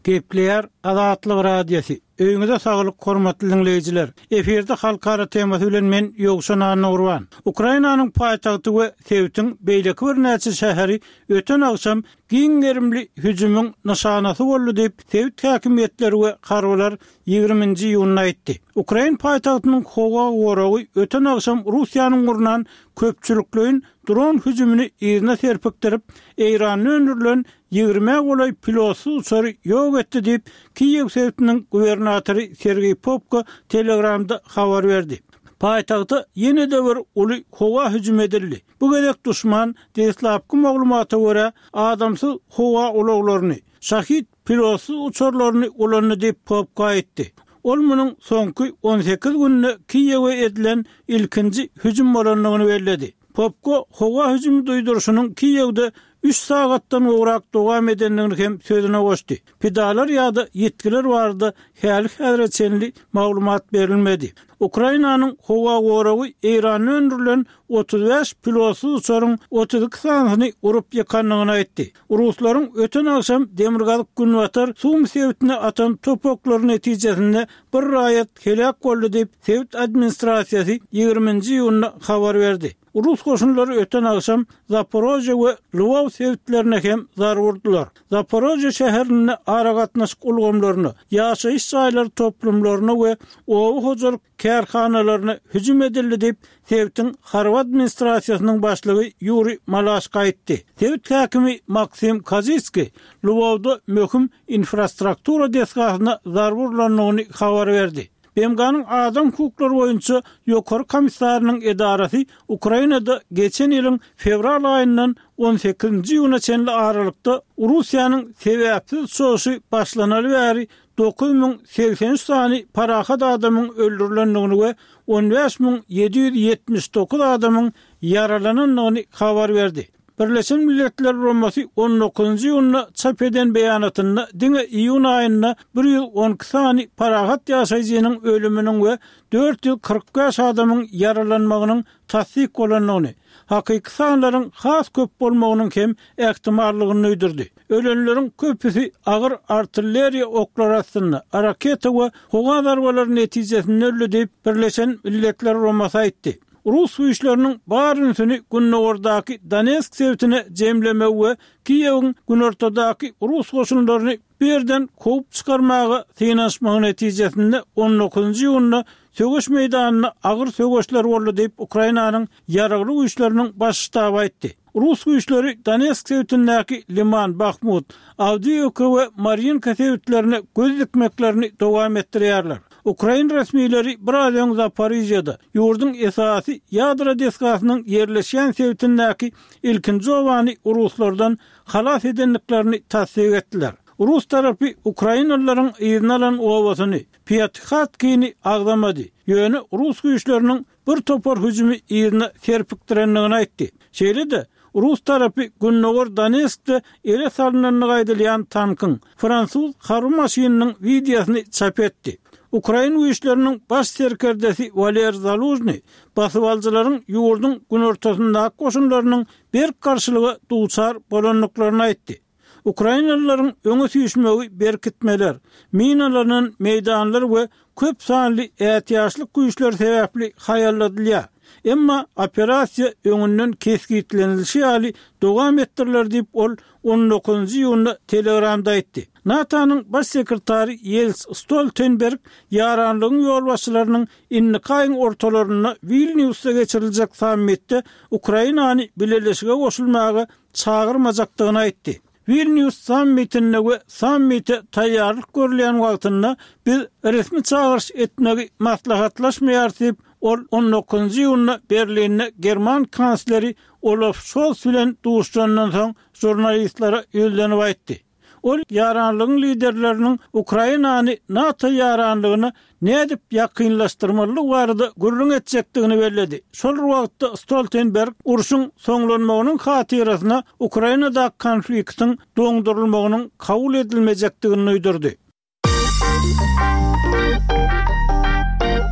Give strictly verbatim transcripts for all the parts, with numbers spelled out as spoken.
Gepleyer Azatlyk Radiosu. Öňüňizde saglyk hormatly dinleyijiler. Eferde halkara temasy bilen men Ýogşan Nurwan. Ukrainanyň paýtagty we Sewitiň beýleki bir näçe şäheri öten agşam giň gerimli hüjümüň nişanasy boldy diýip Sewit häkimetleri we garwalar ýygrüminji ýylyny aýtdy. Ukraina paýtagtynyň howa goragy öten agşam Russiýanyň gurnan köpçülikliň dron hüjümini ýerine serpikdirip Eýranyň öndürilen ýygrime golay pilotsy uçary ýok etdi diýip Kiýew Sewitiň gubernatory Sergey Popko Telegramda habar berdi. Paýtagda ýene-de bir uly howa hüjüm edildi. Bu gedek duşman desläpki maglumata görä adamsyz howa ulaglaryny, şahit pilotsy uçarlaryny ulandy diýip Popko aýtdy. Ol munyň soňky on sekiz günne Kiýew'e edilen ilkinji hüjüm bolanlygyny bellädi. Popko howa hüjümi duýdurşynyň Kiýew'de üç sagatdan uğrak dowam edenligini hem sözüne goşdy. Pidalar ýa-da yetkiler bardy, häli häzretçenli maglumat berilmedi. Ukrainanyň howa goragy Eýranyň öndürilen otuz beş pilotsy uçaryň otuz iki sanyny urup ýakanlygyny aýtdy. Ruslaryň öten agşam demirgazyk günwatar suw Sewitine atan topoklaryň netijesinde bir raýat helak boldy diýip Sewit administrasiýasy ýygrüminji ýylyna habar berdi. Rus koşunları öten akşam Zaporojye ve Lvov Sewitlerine hem zar vurdular. Zaporojye şäherine ara gatnaşyk ulgamlaryny, ýaşaýyş jaýlary toplumlaryny we owy hojalyk kärhanalaryny hüjüm edildi diýip Sewitiň harp administrasiýasynyň başlygy Yuri Malashka aýtdy. Sewit häkimi Maksim Kazyski Lvovda möhüm infrastruktura desgasyna zar vurulanlygyny habar berdi. B M G'nın adam hukuklary boýunça ýokary komissarynyň edarasy Ukrainada geçen ýylyň fevral aýyndan on sekizinji ýylyna çenli aralykda Russiýanyň sebäpsiz soşy başlanaly bäri dokuz miň seksen üç sany parahat adamyň öldürilenligini we on beş miň ýedi ýüz ýetmiş dokuz adamyň yaralananlygyny habar berdi. Birleşen Milletler Romasy on dokuzunji ýylyna çap eden beýanatyna diňe iýun aýyna bir ýyl on iki sany parahat ýaşaýjynyň ölüminiň we dört ýyl kırk beş adamyň yaralanmagynyň tasdik bolanlygyny, hakyky sanlaryň has köp bolmagynyň hem ähtimallygyny öýdürdi. Ölenleriň köpüsi agyr artilleriýa oklary astyna, raketa we howa darbalary netijesinde öldü diýip Birleşen Milletler Romasy aýtdy. Rus güýçleriniň barynsyny Günnowurdaky Donetsk Sewitine jemleme we Kiýew'ň günortadaky Rus goşunlaryny birden kopup çykarmagy synaşmagy netijesinde on dokuzunji ýylyna sögüş meýdanyna agyr sögüşler boldy diýip Ukrainanyň ýaragly güýçleriniň baş ştaby aýtdy. Rus güýçleri Donetsk Sewitindäki Liman, Bakhmut, Avdiivka we Mariinka Sewitlerine göz dikmeklerini dowam etdirýärler. Ukraina resmiýetleri birazdan Zaporizhiyada ýurdun esasy ýadra deskasynyň ýerleşen Sewitindäki ilkinji owany Ruslardan halas edenliklerini tasdik etdiler. Rus tarapy Ukrainalylaryň ýerine alan owasyny Piatkhatkyny agdamady. Ýöne Rus güýçleriniň bir topar hüjümi ýerine serpikdirenligini aýtdy. Şeýle-de Rus tarapy Günnowur Donetskde ele salynanyny gaýdylýan tankyň fransuz harby maşynynyň videosyny çap etdi. Ukraina güýçleriniň baş serkerdesi Valer Zaluzny basyp aljylaryň ýurdun günortasyndaky goşunlarynyň bir karşylygy duçar bolanlyklaryny aýtdy. Ukrainalylaryň öňe süýşmegi berkitmeler, minalaryň meýdanlary we köp sanly ätýaşlyk güýçler sebäpli haýalladylýar. Emma operasiýa öňünden kesgitlenilişi ýaly dowam etdiriler diýip ol on dokuzunji ýylyna Telegramda aýtdy. NATO'nun baş sekretary Jens Stoltenberg ýaranlygyň ýolbaşçylarynyň innikaýyň ortalaryna Vilniusda geçiriljek sammitde Ukrainany birleşige goşulmagy çağırmajakdygyny aýtdy. Vilnius sammitine we sammite taýýarlyk görülen wagtynda biz resmi çağırış etmegi maslahatlaşmaýar diýip ol on dokuzunji ýylyna Berlinne German kansleri Olaf Scholz bilen duşdandan soň jurnalistlara ýölenip aýtdy. Ol ýaranlygyň liderleriniň Ukrainany NATO ýaranlygyny nädip ýakynlaşdyrmaly barada gurrun etjekdigini bellädi. Şol wagtda Stoltenberg uruşyň soňlanmagynyň hatyrasyna Ukrainadaky konfliktiň doňdurulmagynyň kabul edilmejekdigini öýdürdi.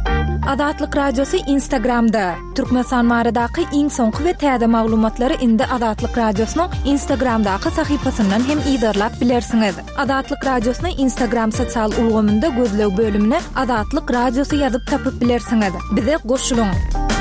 Adatlyk Radiosu Instagramda. Türkmenistan maradaky iň soňky we täze maglumatlary indi Adatlyk Radiosynyň Instagramdaky sahypasyndan hem ýa-da bilersiňiz. Adatlyk Radiosyny Instagram sosial ulgamynda gözleg bölümine Adatlyk Radiosu ýazyp tapyp bilersiňiz. Bize goşulyň.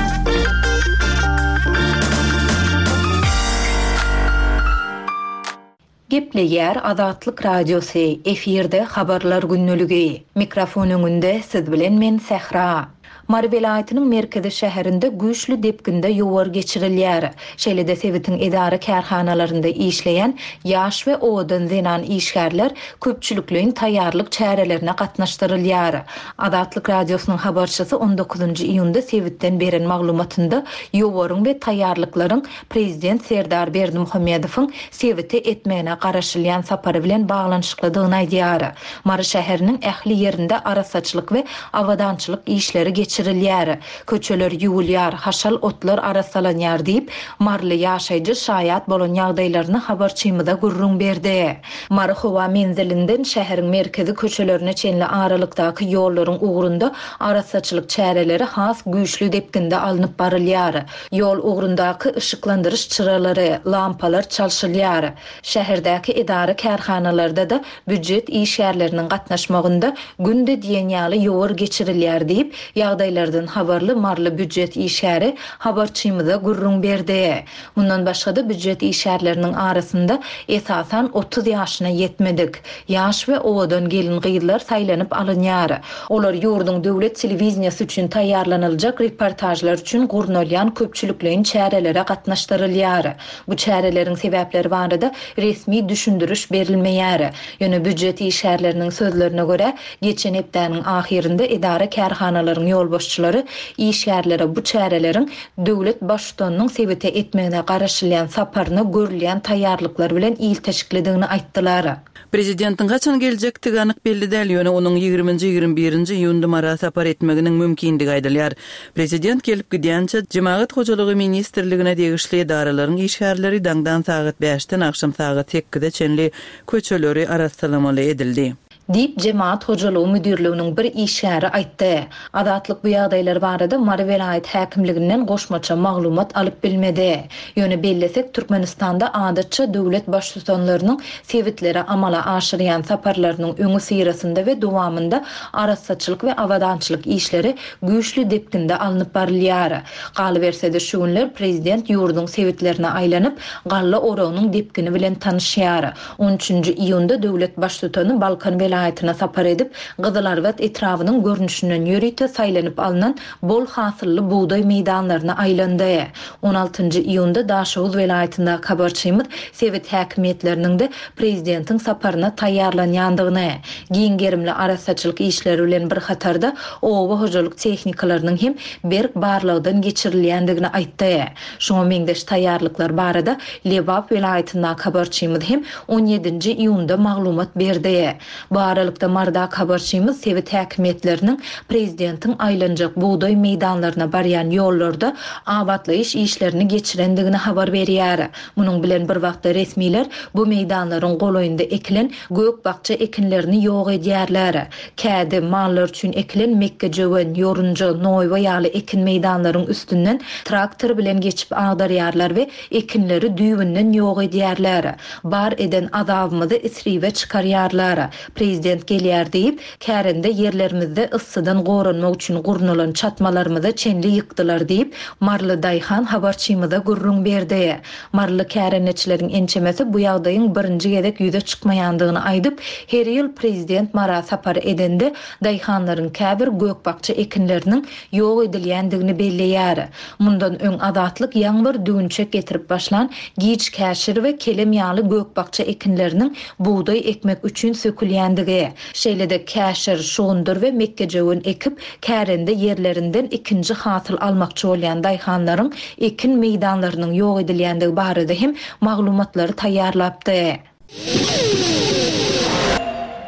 Gepleýär Adatlyk Radiosu efirde habarlar günnüligi. Mikrofon öňünde siz bilen men Sehra. Mary welaýatynyň merkezi şäherinde güýçlü depkinde ýowar geçirilýär. Şeýlede Sewitin edara kärhanalarynda işleýän ýaş we owadan zenan işgärler köpçülikliň taýýarlyk çärelerine gatnaşdyrylýar. Adatlyk Radiosynyň habarçysy on dokuzunçy iýunda Sewitden beren maglumatynda ýowaryň we taýýarlyklaryň prezident Serdar Berdimuhammedowyň Sewite etmegine garaşylýan sapary bilen baglanşyklydygyny aýdýar. Mary şäheriniň ähli ýerinde arasaçylyk we awadançylyk işleri geçirilýär. Köçeler ýuwulýar, haşal otlar arasalanýar diýip marly ýaşaýjy şaýat bolan ýagdaýlaryny habarçymyza gurrun berdi. Mary howa menzilinden şäheriň merkezi köçelerine çenli aralykdaky ýollaryň ugrunda arasaçylyk çäreleri has güýçlü depkinde alınıp barylýar. Ýol ugrundaky ışıklandyryş çyralary, lampalar çalşylýar. Şäherdäki edara kärhanalarda da büdjet işgärleriniň gatnaşmagynda günde diýen ýaly ýowar geçirilýär diýip ýagdaýlardan habarly marly büdjet işgäri habarçymyza gurrun berdi. Mundan başga da büdjet işgärleriniň arasynda esasan otuz ýaşyna ýetmedik ýaş we owadan gelin gyýylar saýlanyp alynýar. Olar ýurdun döwlet telewizionasy üçin taýýarlanyljak reportajlar üçin gurnalýan köpçülikliň çärelere gatnaşdyrylýar. Bu çäreleriň sebäpleri barada resmi düşündürüş berilmeýär. Ýöne büdjet işgärleriniň sözlerine görä geçen hepdäniň ahirinde edara kärhanalaryň ýolbaşçylary işgärlere bu çäreleriň döwlet başçylygynyň Sewite etmegine garaşylýan saparyna görülýän taýýarlyklar bilen ilteşiklidigini aýtdylar. Prezidentin gaçan geljektigi anyk belli däl, ýöne onuň ýygrüminji ýygrimi birinji iýunda mara sapar etmeginiň mümkindigi aýdylýar. Prezident gelip gidýänçe Jemaat hojalygy ministrligine degişli edaralaryň işgärleri daňdan saat beşden akşam saat sekize çenli köçeleri arasalamaly edildi. Dip Jemaat Hojalygy müdirliginiň bir işgäri aýtdy. Adatlyk bu ýagdaýlar barada Mary welaýat häkimliginden goşmaça maglumat alyp bilmedi. Ýöne bellesek Türkmenistanda adatça döwlet başçylarynyň Sewitlere amala aşyrýan saparlarynyň öňü syrasynda we dowamında arasaçylyk we awadançylyk işleri güýçlü depkinde alınıp barylýar. Galy bersede şu günler prezident ýurdun Sewitlerine aýlanyp galla oragynyň depkini bilen tanışýar. on üçünçi iýunda döwlet başçylaryny Balkan welaýatyna sapar edip Gyzylarwat etrawynyň görnüşinden ýörüýte saýlanyp alynan bol hasylly buğday meýdanlaryna aýlandy. on altıncı iýunda Daşowuz welaýatynda habarçymyz Sewit häkimetleriniň de prezidentiň saparyna taýýarlanýandygyny, giňgerimli arasaçylyk işleri bilen bir hatarda owa hojalyk tehnikalarynyň hem berk barlygdan geçirilýändigini aýtdy. Şoňa meňdeş taýýarlyklar barada Lebap welaýatynda habarçymyz hem on ýedinçi iýunda maglumat berdi. Bu aralykda mardak habarçymyz Sewit häkimetleriniň prezidentiň aýlanjak buğday meýdanlaryna barýan ýollarda awatlaýyş işlerini geçirendigini habar berýär. Munyň bilen bir wagtda resmiler bu meýdanlaryň golaýynda ekilen gök bakça ekinlerini ýok edýärler. Käde mallar üçin ekilen Mekke jöwen, Yorunja, Noýwa ýaly ekin meýdanlaryň üstünden traktor bilen geçip agdarýarlar we ekinleri düýbünden ýok edýärler. Bar eden azabymyzy isriwe çykarýarlar. Prezident gelýär diýip kärinde ýerlerimizde ıssydan goranmak üçin gurnulan çatmalarymyzy çenli ýykdylar diýip marly daýhan habarçymyza gurrun berdi. Marly kärençileriň ençemesi bu ýagdaýyň birinji gezek ýüze çykmaýandygyny aýdyp, her ýyl prezident mara sapar edende daýhanlaryň käbir gökbakça ekinleriniň ýok edilýändigini belleýär. Mundan öň adatlyk ýaňbyr düňçek getirip başlan giç käşir we kelem ýaly gökbakça ekinleriniň buğday ekmek üçin sökülýändigi. Şeýlede käşir, şoğundur we Mekke jöwen ekip kärende ýerlerinden ikinji hasyl almakçy bolýan daýhanlaryň ekin meýdanlarynyň ýok edilýändigi barada hem maglumatlary taýýarlapdy.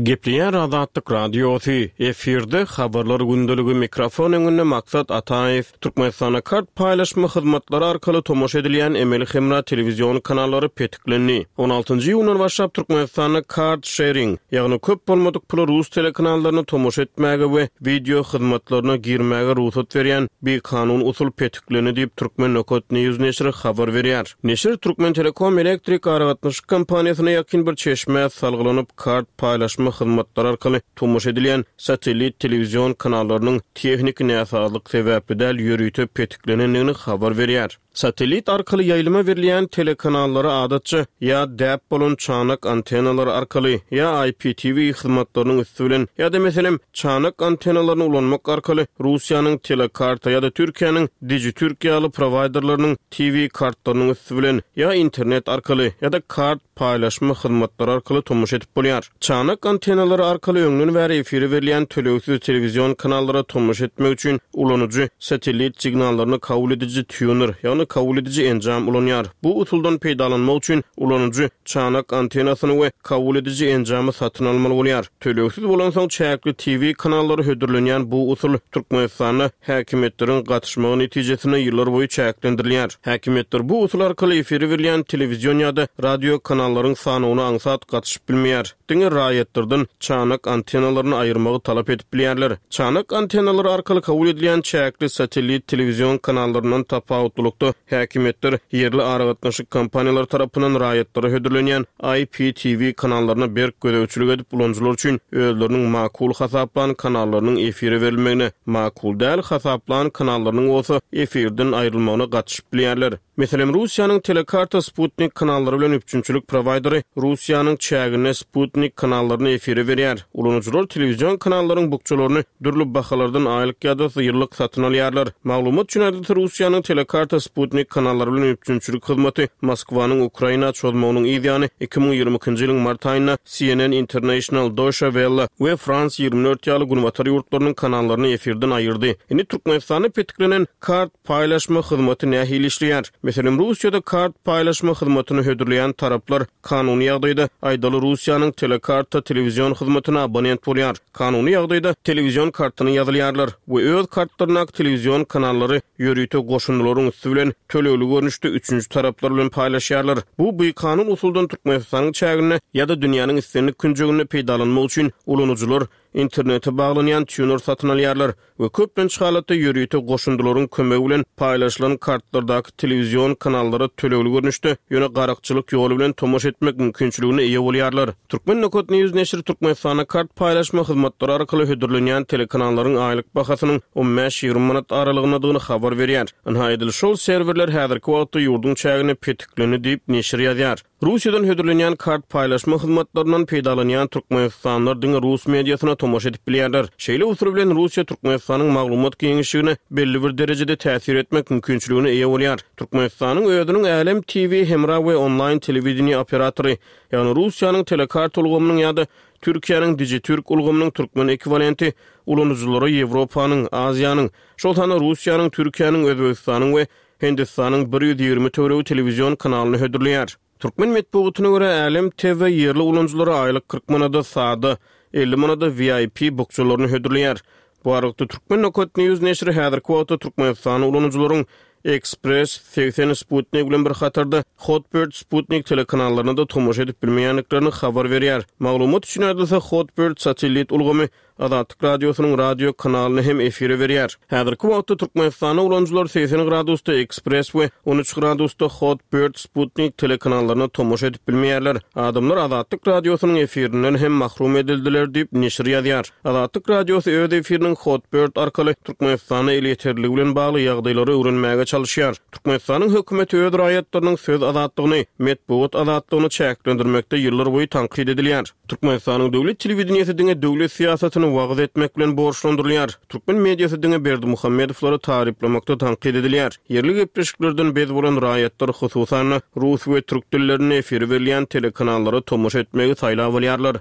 Gepleyen Azatlyk Radiosu efirde habarlar gündölügi mikrofon öňünde maksat Ataev Türkmenistana kart paylaşma hyzmatlary arkaly tomoş edilen Emeli Hemra televizion kanallary petiklenni. on altynjy ýylyň başlap Türkmenistana kart sharing, ýagny köp bolmadyk pul rus telekanallaryny tomoş etmäge we video hyzmatlaryna girmäge ruhsat berýän bir kanun usul petiklenni diýip Türkmen Nokot News neşri habar berýär. Neşir Türkmen Telekom elektrik aragatnaşyk kompaniýasyna ýakyn bir çeşme salgylanyp kart paylaşma hyzmatlar arkaly tomoş edilen satelit televizion kanallarynyň tehnik näsazlyk sebäpidäl ýörüýte petiklenenligini habar berýär. Satelit arkaly ýaýlyma berilen telekanallary adatça ya däp bolan çanak antennalar arkaly ya I P T V hyzmatlarynyň üstünden ya da meselem çanak antennalaryny ulanmak arkaly Russiýanyň telekarta ya da Türkiýanyň Dijitürkiýaly providerlarynyň T V kartlarynyň üstünden ya internet arkaly ya da kart paylaşma hyzmatlary arkaly tomoş edip bolýar. Çanak antennalary arkaly öňden bäri efiri berilen telewizion televizion kanallara tomoş etmek üçin ulanyjy satelit signallaryny kabul edici tuner ýa kabul edici enjam ulanýar. Bu usuldan peýdalanmak üçin ulanyjy çanak antenasyny we kabul edici enjamy satyn almaly bolýar. Telewizion bolan soň çäkli T V kanallary hödürlenýän bu usul Türkmenistana häkimetleriň gatnaşmagy netijesinde ýyllar boýy çäklendirilýär. Häkimetler bu usul arkaly efiri berilen telewizion ýa-da radio kanallaryň sanyny aňsat gatnaşyp bilmeýär. Diňe raýatlardan çanak antennalaryny aýyrmagy talap edip bilýärler. Çanak antennalary arkaly kabul edilen çäkli satelit telewizion kanallarynyň tapawutlukda häkimetler ýerli aragatnaşyk kompaniýalar tarapyndan raýatlary hödürlenýän I P T V kanallaryna berk gödäwçilik edip ulanjylar üçin özleriniň makul hasaplan kanallarynyň efiri berilmegine, makul däl hasaplan kanallarynyň bolsa efirden aýrylmagyna gatnaşyp bilýärler. Meselem Russiýanyň telekarta Sputnik kanallary bilen üçinçilik providery Russiýanyň çägine Sputnik kanallaryny efiri berýär. Ulanjylar televizion kanallarynyň bukçalaryny dürli bahalardan aýlyk ýa-da ýyllyk satyn alýarlar. Maglumat üçin adeta Russiýanyň telekarta Sputnik kanallary bilen üçinçilik hyzmaty Moskwanyň Ukraina çözmägyniň ýygyny iki ming ýigrimiki ýylyň mart aýynda C N N International, Deutsche Welle we France ýygrimi dört ýaly gunwatar ýurtlarynyň kanallaryny efirden aýyrdy. Indi Türkmenistana petiklenen kart paylaşma hyzmaty nähili işleýär? Meselem Russiýada kart paylaşma hyzmatyny hödürleýän taraplar kanuny ýagdaýda aýdaly Russiýanyň telekarta televizion hyzmatyna abonent bolýar. Kanuny ýagdaýda televizion kartyny ýazylýarlar we öz kartlaryna televizion kanallary ýörüýte goşunlaryň üstü bilen töleýli görnüşde üçünçi taraplar bilen paýlaşýarlar. Bu bu kanun usuldan Türkmenistanyň çägine ýa-da dünýäniň islenlik künjegine peýdalanmak üçin ulanyjylar internete baglanýan tuner satyn alýarlar we köplenç halatda ýörüýte goşunlaryň kömegi bilen paýlaşylan kartlardaky televizion kanallary töleýli görnüşde ýöne garakçylyk ýoly bilen tomoş etmek mümkinçiligine eýe bolýarlar. Türkmen Nokot News neşri Türkmenistana kart paýlaşma hyzmatlary arkaly hödürlenýän telekanallaryň aýlyk bahasynyň on beş ýygrimi manat aralygyndadygyny habar berýär. Anhaýdyl şol serverler häzirki wagtda ýurdun çägine petiklenni diýip neşir ýazýar. Russiýadan hödürlenýän kart paýlaşma hyzmatlarynyň peýdalanýan türkmenistanlylar diňe rus mediasyna tomoş edip bilýärler. Şeýle usul bilen Russiýa Türkmenistanyň maglumat giňişigine belli bir derejede täsir etmek mümkinçiligine eýe bolýar. Türkmenistanyň öýdüniň Älim T V hemra we online telewizionny operatory, ýani Russiýanyň telekart ulgamynyň ýa-da Türkiýanyň Dijitürk ulgamynyň türkmen ekwivalenti ulanyjylary Ýewropanyň, Aziýanyň, şoltana Russiýanyň, Türkiýanyň, Özbegistanyň we Hindistanyň bir ýüz ýigri töwerew televizion kanalyny hödürleýär. Türkmen metbuatyna görä Älim T V ýerli ulanjylary aýlyk kırk manada sada, elli manada V I P bukçalaryny hödürleýär. Bu arada Türkmen Nokot News neşri häzirki wagtda Türkmenistan ulanjylaryň Express, seksen Sputnik bilen bir hatarda Hotbird Sputnik telekanallaryna da tomoş edip bilmeýänliklerini habar berýär. Maglumat üçin adasa Hotbird satelit ulgamy Azatlyk radiosynyň radio kanalyny hem efiri berýär. Häzirki wagtda Türkmenistana ulanjylar seksen gradusda Express we on üç gradusda Hotbird Sputnik telekanallaryna tomoş edip bilmeýärler. Adamlar Azatlyk radiosynyň efirinden hem mahrum edildiler diýip neşir ýazýar. Azatlyk radiosy öz efiriniň Hotbird arkaly Türkmenistana el ýeterligi bilen bagly ýagdaýlary öwrenmäge çalışýar. Türkmenistanyň hökümeti öz raýatlarynyň söz azatlygyny, metbuat azatlygyny çäklendirmekde ýyllar boýy tanqid edilýär. Türkmenistanyň döwlet telewizionyasy diňe döwlet siýasatyny wagt etmek bilen borçlandyrylýar. Türkmen mediasy diňe Berdi Muhammedowlary taryplemakda tanqid edilýär. Yerli gepleşiklerden bez bolan raýatlar hususan rus we türk dillerine efir berilýän telekanallary tomoş etmegi saýlap bolýarlar.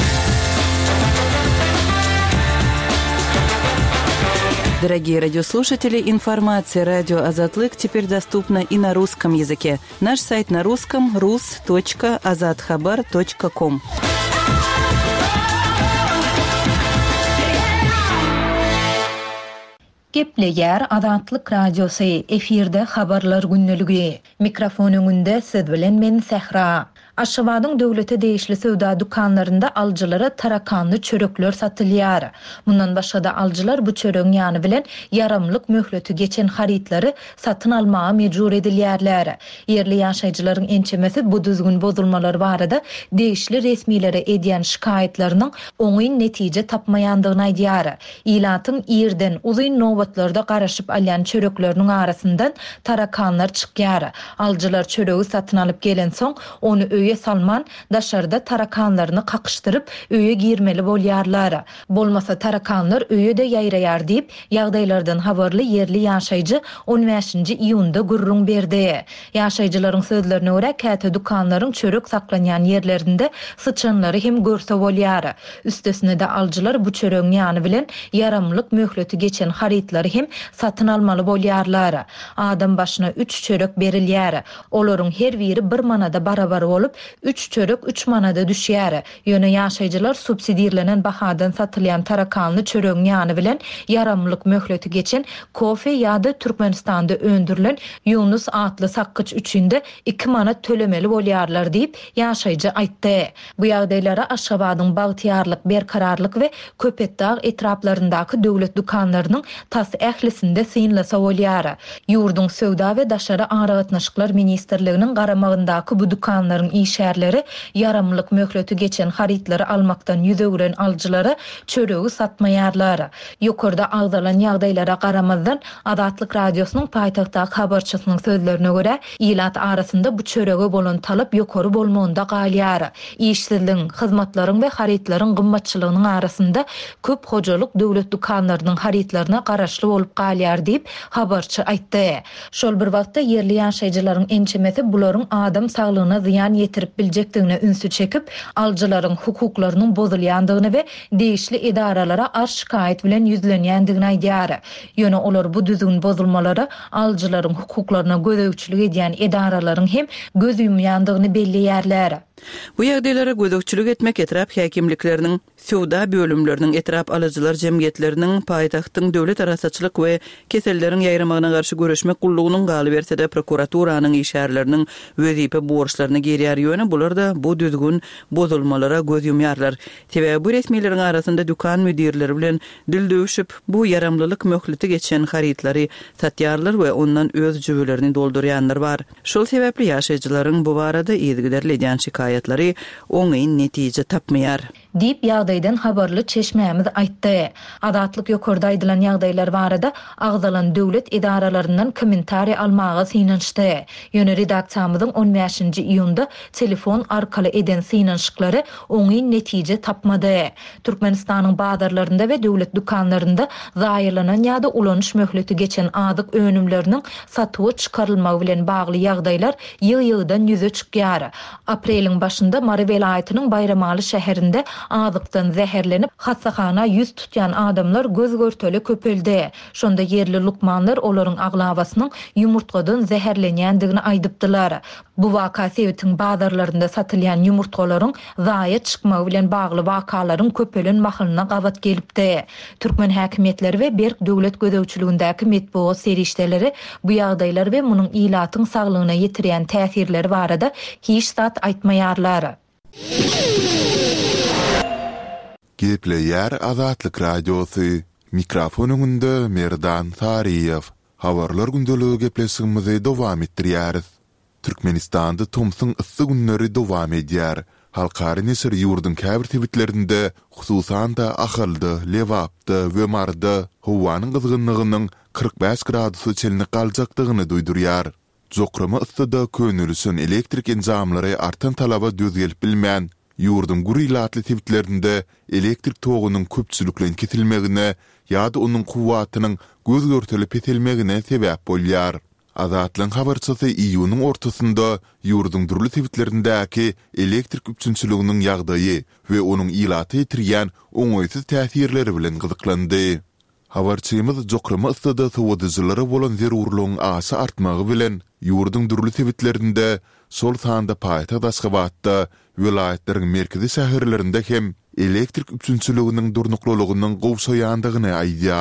Дорогие радиослушатели, информация «Радио Азатлык» теперь доступна и на русском языке. Наш сайт на русском — рус точка азатхабар точка ком. Gepleýär Azatlyk radiosu efirde habarlar günnüligi. Mikrofon öňünde siz bilen men Sehra. Aşgabatyň döwlete değişli söwda dukanlarynda aljylara tarakanly çörekler satylýar. Mundan başga da aljylar bu çöreň ýany bilen yaramlyk möhleti geçen harytlary satyn almaga mejbur edilýärler. Yerli ýaşaýjylaryň ençemesi bu düzgün bozulmalar barada değişli resmiýlere edýän şikaýetleriniň oňy netije tapmaýandygyny aýdýar. Ilatyň ýerden uzun nowbatlarda garaşyp alýan çörekleriniň arasyndan tarakanlar çykýar. Aljylar çöregi satyn alyp gelen soň onu öýe salman daşarda tarakanlaryny kakıştyryp öýe girmeli bolýarlar. Bolmasa tarakanlar öýede ýaýraýar diýip ýagdaýlardan habarly yerli ýaşaýjy on beşinji iýunda gurrun berdi. Ýaşaýjylaryň sözlerine görä käte dukanlaryň çörek saklanýan ýerlerinde sıçanlary hem görse bolýar. Üstesine de aljylar bu çöreň ýany bilen yaramlyk möhleti geçen harytlary hem satyn almaly bolýarlar. Adam başyna üç çörek berilýär. Olaryň her biri bir manada barabar bolup üç çörek üç manada düşýär. Ýöne ýaşaýjylar subsidiýalenen bahadan satylýan tarakanly çöreň ýany bilen yaramlyk möhleti geçen kofe ýa-da Türkmenistanda öndürilen Yunus atly sakkyç üçinde iki manat tölemeli bolýarlar diýip ýaşaýjy aýtdy. Bu ýagdaýlara Aşgabatyň Bagtyarlyk, Berkararlyk we Köpetdağ etraplaryndaky döwlet dukanlarynyň tas ählisinde synlasa bolýar. Ýurdun söwda we daşary aragatnaşyklar ministrliginiň garamagyndaky bu dukanlaryň işärleri yaramlyk möhleti geçen harytlary almakdan ýüzegren aljylara çöregi satmaýarlar. Ýokurda agdalan ýagdaýlara garamazdan Azatlyk radiosynyň paýtagtdaky habarçysynyň sözlerine görä ilat arasynda bu çörege bolan talap ýokary bolmagynda galýar. İşsizligiň, hyzmatlaryň we harytlaryň gymmatçylygynyň arasynda köp hojalyk döwlet dukanlarynyň harytlaryna garaşly bolup galýar diýip habarçy aýtdy. Şol bir wagtda yerli ýaşaýjylaryň ençemesi bularyň adam saglygyna ziýan ýetirip biljekdigine ünsü çekip aljylaryň hukuklarynyň bozulýandygyny we değişli edaralara arş şikaýet bilen ýüzlenýändigini aýdýar. Ýöne olar bu düzgün bozulmalara aljylaryň hukuklaryna gözegçilik edýän edaralaryň hem göz ýumýandygyny belliýärler. Bu ýagdaýlara gözegçilik etmek etrap häkimlikleriniň söwda bölümleriniň etrap alyjylar jemgyýetleriniň paýtagtyň döwlet arasaçylyk we kesellerin ýaýramagyna garşy göreşmek gullugynyň galy berse de prokuraturanyň işärleriniň wezipä borçlaryny gerýär ýöne bular da bu düzgün bozulmalara göz ýumýarlar. Tebe bu resmiýleriň arasynda dukan müdirleri bilen dil döwüşip bu yaramlylyk möhleti geçen harytlary satýarlar we ondan öz jübelerini doldurýanlar bar. Şol sebäpli ýaşaýjylaryň bu barada ýetgiderli edýän şikaýetlary oňy netije tapmaýar. Dip ýagdaýdan habarly çeşmämiz aýtdy. Azatlyk ýokurda aýdylan ýagdaýlar barada agdalan döwlet edaralarynyň kommentari almagy synançdy. Ýöne redaksiýamyzyň on beşinji iýunda telefon arkaly eden synançyklary oňy netije tapmady. Türkmenistanyň bazarlarynda we döwlet dukanlarynda zaýyrlanan ýa-da ulanyş möhleti geçen adyk önümleriniň satygy çykarylmagy bilen bagly ýagdaýlar ýyl-ýyldan ýüze çykýar. Apreliň başynda Mary welaýatynyň Bayramaly şäherinde adykdan zäherlenip hassahana ýüz tutýan adamlar göz görteli köpeldi. Şonda yerli lukmanlar olaryň aglabasynyň ýumurtgadan zäherlenýändigini aýdypdylar. Bu waka Sewitiň bazarlarynda satylýan ýumurtgalaryň zaýa çykmagy bilen bagly wakalaryň köpelen mahylyna gabat gelipdi. Türkmen häkimetleri we Berk döwlet gözegçiligindäki metbuat serişdeleri bu ýagdaýlar we munyň ilatyň saglygyna ýetirýän täsirleri barada hiç zat aýtmaýarlar. Gepleýär Azatlyk radiosu. Mikrofon öňünde Merdan Tariýew. Habarlar gündöligi gepleşigimizi dowam etdirýäris. Türkmenistanda Tomsyň issy günleri dowam edýär. Halkary nesir ýurdun käbir tebitlerinde, hususan da Ahyldy, Lewapda we Marda howanyň gyzgynlygynyň kırk beş gradusy çelini galjakdygyny duýdurýar. Jokrama ıssyda könülüsün elektrik enzamlary artan talaba düz gelip bilmän, ýurdun gurilatly tebitlerinde elektrik togunyň köpçüliklen kesilmegine ýa-da onuň kuwwatynyň göz görtelip etilmegine sebäp bolýar. Azatlyň habarçysy iýunyň ortasynda ýurdun durly tebitlerindäki elektrik üçünçiliginiň ýagdaýy we onuň ilaty etirýän oňoýsuz täsirleri bilen gyzyklandy. Habarçymyz jokrama ıssyda sowadyjylary bolan zerurlugyň asy artmagy bilen ýurdun durly tebitlerinde sol sanda paýtagt Aşgabatda welaýetleriň merkezi şäherlerinde hem elektrik üçünçiliginiň durnuklulygynyň gowşaýandygyny aýdýar.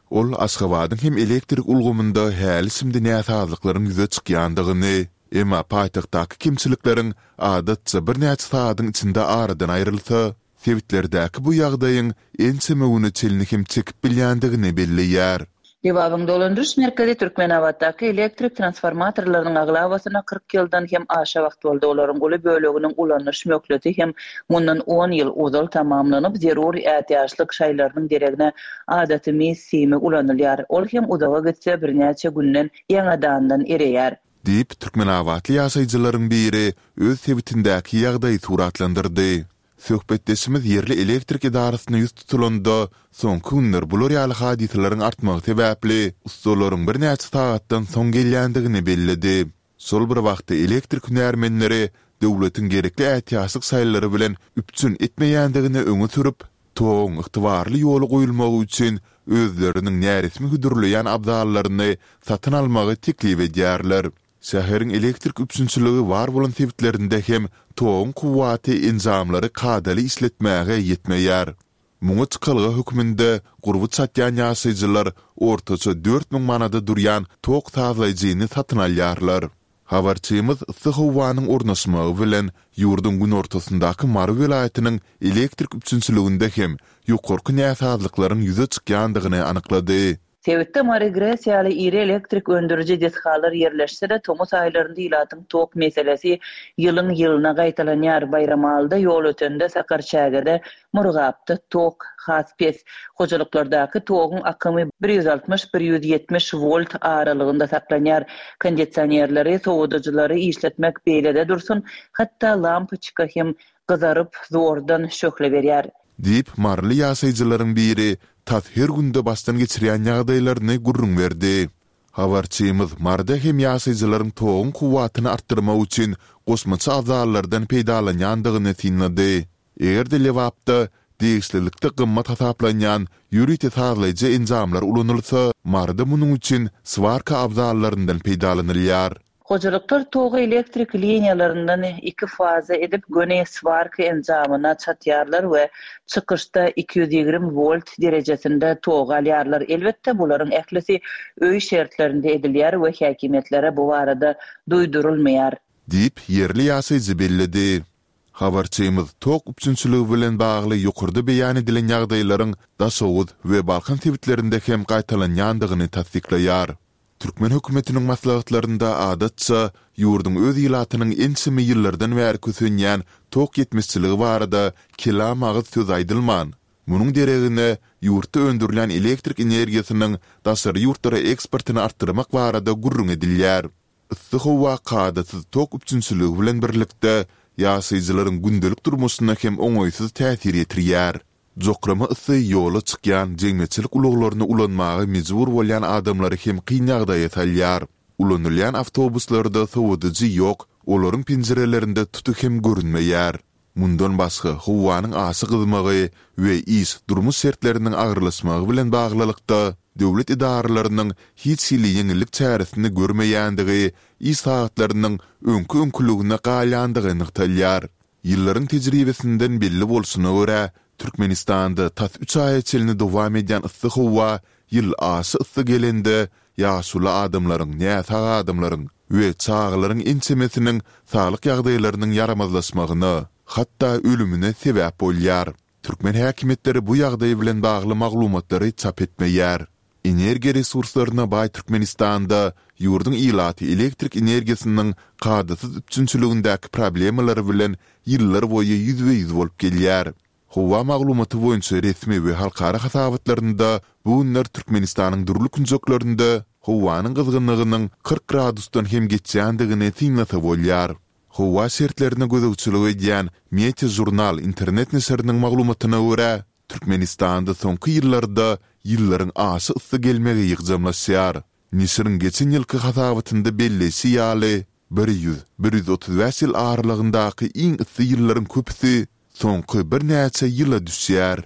ol Aşgabatyň hem elektrik ulgumynda häli simdi näsazlyklaryň ýüze çykýandygyny, emma paýtagtdaky kimçilikleriň adatça bir näçe saatyň içinde aradan aýrylsa, sewitlerdäki bu ýagdaýyň ensemegini çelini hem çekip bilýändigini belliýär. Dewabın dolandırış merkezi Türkmenabatdaky elektrik transformatorlarynyň aglawasyna kırk ýyldan hem aşa wagt boldy. Olaryň goly böleginiň ulanyş mökleti hem mundan on ýyl uzal tamamlanyp zeruri ähtiýaçlyk şaýlarynyň deregine adatymy simi ulanylýar. Ol hem uzaga gitse birnäçe günden ýaňadandan ereýär. Diýip Türkmenabatly ýaşaýjylaryň biri öz sewitindäki ýagdaýy suratlandyrdy. Söhbetdeşimiz yerli elektrik idarasyna ýüz tutulanda soňky günler bular ýaly hadiselerin artmagy sebäpli ustalaryň bir näçe saatdan soň gelýändigini bellidi. Sol bir wagtda elektrik hünärmenleri döwletiň gerekli ähtiýaçlyk saýlary bilen üpçün etmeýändigini öňe sürüp, toň ygtybarly ýoly goýulmagy üçin özleriniň näresmi güdürleýän abdallaryny satyn almagy teklip edýärler. Şäheriň elektrik üpsünçiligi var bolan sebitlerinde hem toň kuwaty enzamlary kadaly isletmäge ýetmeýär. Muňa çykylgy hökmünde gurby çatýan ýaşaýjylar ortaça dört miň manada durýan tok tazalaýjyny satyn alýarlar. Habarçymyz Syhowanyň ornaşmagy bilen ýurdun gün ortasyndaky Mary welaýatynyň elektrik üpsünçiliginde hem ýokarky näsazlyklaryň ýüze çykýandygyny anyklady. Sewitde migrasiýaly iri elektrik öndüriji deshalar ýerleşse de Tomos aýlarynda ilatyň tok meselesi ýylyň ýylyna gaýtalanýar. Bayramalda ýol ötende Sakarçägede Murgapda tok haspes hojalyklardaky togyň akymy bir ýüz altymyş - bir ýüz ýetmiş volt aralygynda saklanýar. Kondisionerleri, soğuducuları işletmek beýlede dursun, hatda lampoçka hem gyzaryp zordan şöhle berýär. Diýip marly ýaşaýjylaryň biri tat her günde bastan geçirýän ýagdaýlaryny gurrun berdi. Habarçymyz marda hem ýaşaýjylaryň togyň kuwatyny artdyrmak üçin gosmaça azallardan peýdalanýandygyny tinlady. Eger lewapda diýişlilikde gymmat hasaplanýan ýürüýte sağlaýjy enzamlar ulanylsa, marda munyň üçin svarka abzallaryndan peýdalanylýar. Hojalyklar togy elektrik liniýalaryndan iki faza edip göne svarka enzamyna çatýarlar we çykyşda iki ýüz ýigrim volt derejesinde togy alýarlar. Elbetde bularyň ählisi öý şertlerinde edilýär we häkimetlere bu barada duýdurulmaýar. Diýip yerli ýaşaýjy bellidi. Habarçymyz tok üpsünçiligi bilen bagly ýokurda beýan edilen ýagdaýlaryň Daşowuz we Balkan sebitlerinde hem gaýtalanýandygyny tasdiklaýar. Türkmen hökümetiniň maslahatlarynda adatça ýurdun öz ýylatynyň ensimi ýyllardan bäri kösenýän tok ýetmişçiligi barada kelam agyz söz aýdylman. Munyň deregine ýurtda öndürilen elektrik energiýasynyň daşary ýurtlara eksportyny artdyrmak barada gurrun edilýär. Syhowa kadasyz tok üpsünçiligi bilen birlikde ýaşaýjylaryň gündelik durmuşyna hem oňoýsuz täsir ýetirýär. Jokrama ısy ýola çykýan jeňmeçilik uluglaryny ulanmagy mejbur bolýan adamlary hem kyn ýagdaýa salýar. Ulanylýan awtobuslarda sowadyjy ýok, olaryň penjerelerinde tutuk hem görünmeýär. Mundan başga howanyň asy gyzmagy we is durmuş şertleriniň agyrlaşmagy bilen baglylykda döwlet idaralarynyň hiç hili ýeňillik çäresini görmeýändigi, is saatlarynyň öňkü öňkülügine galýandygy nyktalýar. Ýyllaryň tejribesinden belli bolsuny görä, Türkmenistanda tat üç ay çelini dowam edýän ysy howa ýyl asy ysy gelende ýaşuly adamlaryň, näçe adamlaryň we çağlaryň ensemesiniň saglyk ýagdaýlarynyň yaramazlaşmagyny, hatda ölümine sebäp bolýar. Türkmen häkimetleri bu ýagdaý bilen bagly maglumatlary çap etmeýär. Energiýa resurslaryna baý Türkmenistanda ýurdun ilaty elektrik energiýasynyň kadasyz üpsünçiligindäki problemalary bilen ýyllar boýy ýüzbe ýüz bolup gelýär. Howa maglumaty boýunça resmi we halkara hasabatlarynda bu günler Türkmenistanyň durly künjeklerinde howanyň gyzgynlygynyň kırk gradusdan hem geçýändigini tinlasa bolýar. Howa şertlerine gözegçilik edýän Meteor jurnal internet neşriniň maglumatyna görä, Türkmenistanda soňky ýyllarda ýyllaryň asy ysy gelmegi ýygjamlaşýar. Neşriň geçen ýylky hasabatynda bellesi ýaly bir ýüz - bir ýüz otuz beş ýyl aralygyndaky iň ysy ýyllaryň köpüsi soňky bir näçe ýyla düşýär.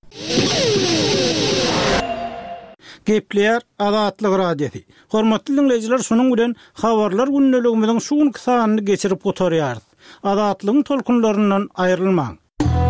Gepler Azatlyk radiosi. Hormatly dinleýijiler, şunuň bilen habarlar gündeligimiziň şu sanyny geçirip oturýar. Azatlygyň tolkunlaryndan aýrylmaň.